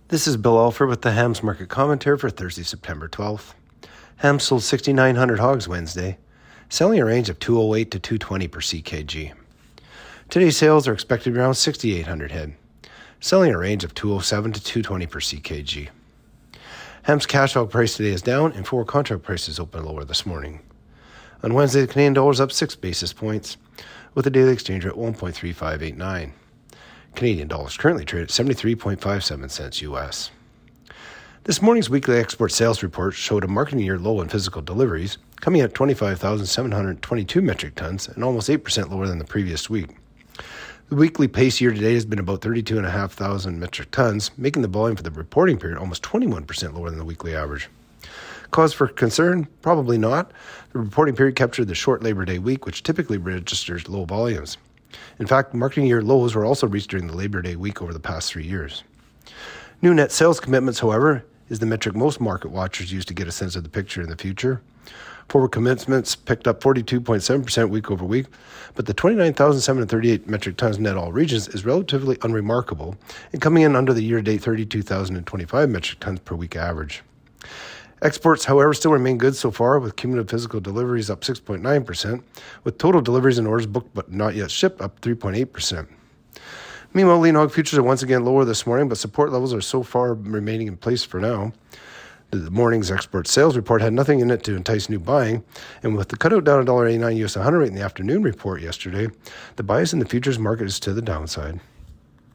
This is Bill Alford with the Hams Market Commentary for Thursday, September 12th. Hams sold 6,900 hogs Wednesday, selling a range of 208 to 220 per CKG. Today's sales are expected to be around 6,800 head, selling a range of 207 to 220 per CKG. Hams cash hog price today is down, and forward contract prices open lower this morning. On Wednesday, the Canadian dollar is up 6 basis points, with the daily exchange rate at 1.3589. Canadian dollars currently trade at 73.57 cents U.S. This morning's weekly export sales report showed a marketing year low in physical deliveries, coming at 25,722 metric tons and almost 8% lower than the previous week. The weekly pace year-to-date has been about 32,500 metric tons, making the volume for the reporting period almost 21% lower than the weekly average. Cause for concern? Probably not. The reporting period captured the short Labor Day week, which typically registers low volumes. In fact, marketing year lows were also reached during the Labor Day week over the past 3 years. New net sales commitments, however, is the metric most market watchers use to get a sense of the picture in the future. Forward commitments picked up 42.7% week over week, but the 29,738 metric tons net all regions is relatively unremarkable and coming in under the year-to-date 32,025 metric tons per week average. Exports, however, still remain good so far, with cumulative physical deliveries up 6.9%, with total deliveries and orders booked but not yet shipped up 3.8%. Meanwhile, lean hog futures are once again lower this morning, but support levels are so far remaining in place for now. The morning's export sales report had nothing in it to entice new buying, and with the cutout down $1.89 US 100 rate in the afternoon report yesterday, the bias in the futures market is to the downside.